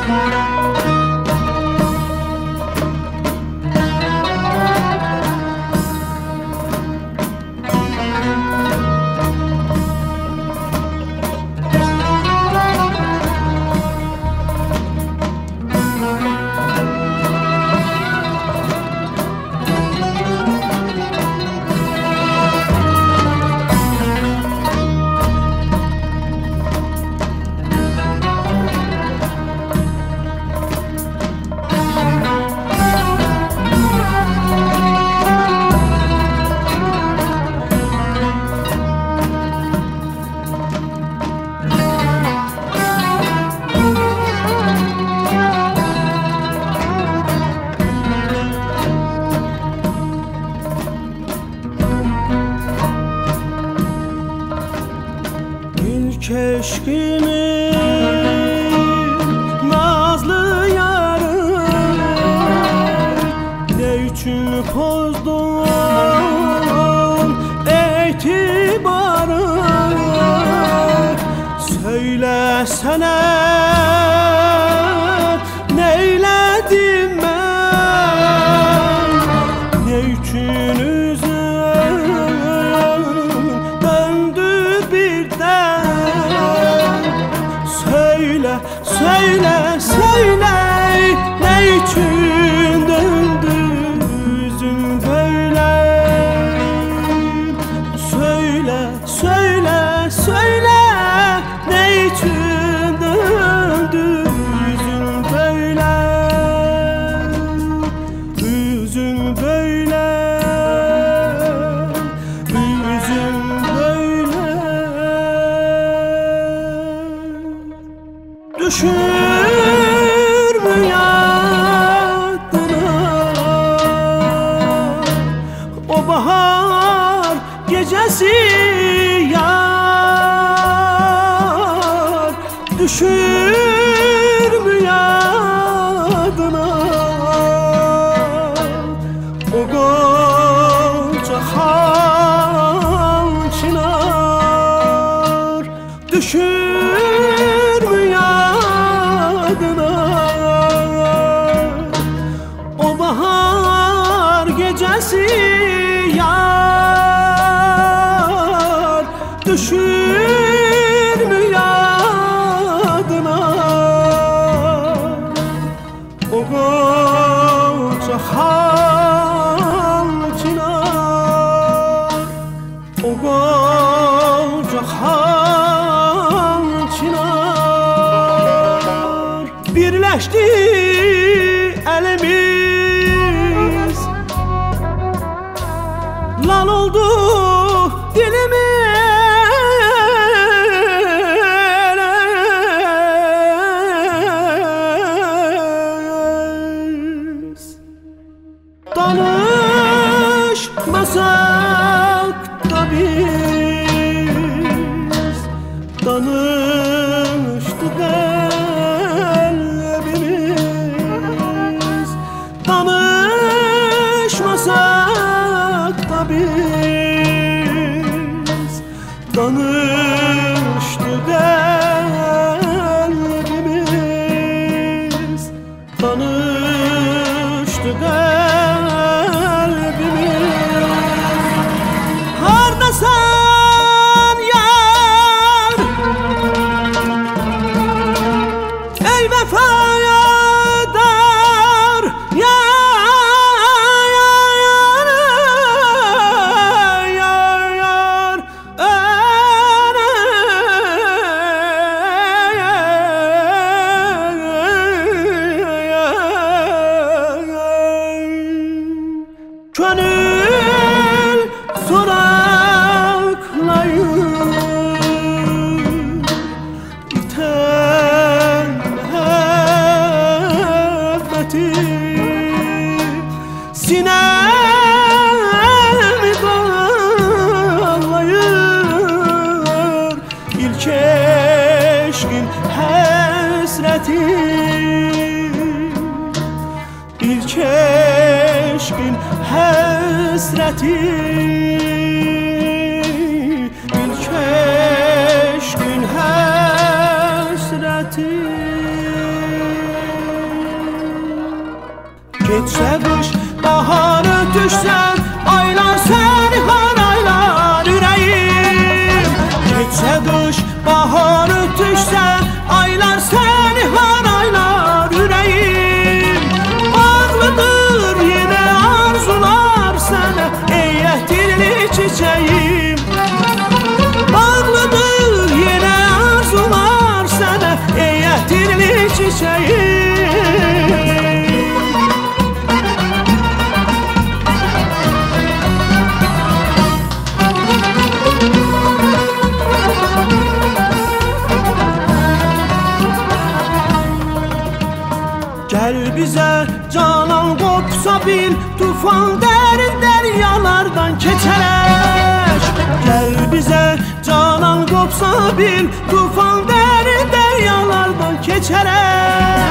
Keşkimin nazlı yarı ne için pozdun etibarı, söylesene neyledim ben, ne için üzüm döndü birden. Söyle, söyle, söyle, ne için döndü yüzün böyle? Söyle, söyle, söyle, ne için döndü yüzün böyle? Yüzün böyle, yüzün böyle. Düşür mü yadına o bahar gecesi yar? Düşür mü yadına o koca han çınar? Düşür mü yadına o bahar gecesi yar? Düşür mü yadına o koca han çınar? O koca han çınar. Birleşti elimiz, lal oldu dilimiz. Danışmasak da biz, danıştık kalbimiz. Danışmasak da biz, danıştık kalbimiz. Danıştık kalbimiz. Hardasan yar, ey vefaya dar yar, yar, yar, gönül soraklayır iten muhabbeti, sinemi dağlayır ilk eşkin hasreti, ilk eşkin hasreti, ilk eşkin hasreti. Geçsə qış, bahar ötüşsən, aylar səni haraylar ürəyim. Geçsə qış, bahar ötüşsən, aylar səni haraylar ürəyim. Bağlıdır yenə arzular sənə, ey ətirli çiçəyim. Bağlıdır yenə arzular sənə, ey ətirli çiçəyim. Gəl bizə canan qopsa bil, tufan dərin dəryalardan keçərək. Gəl bizə canan qopsa bil, tufan dərin dəryalardan keçərək.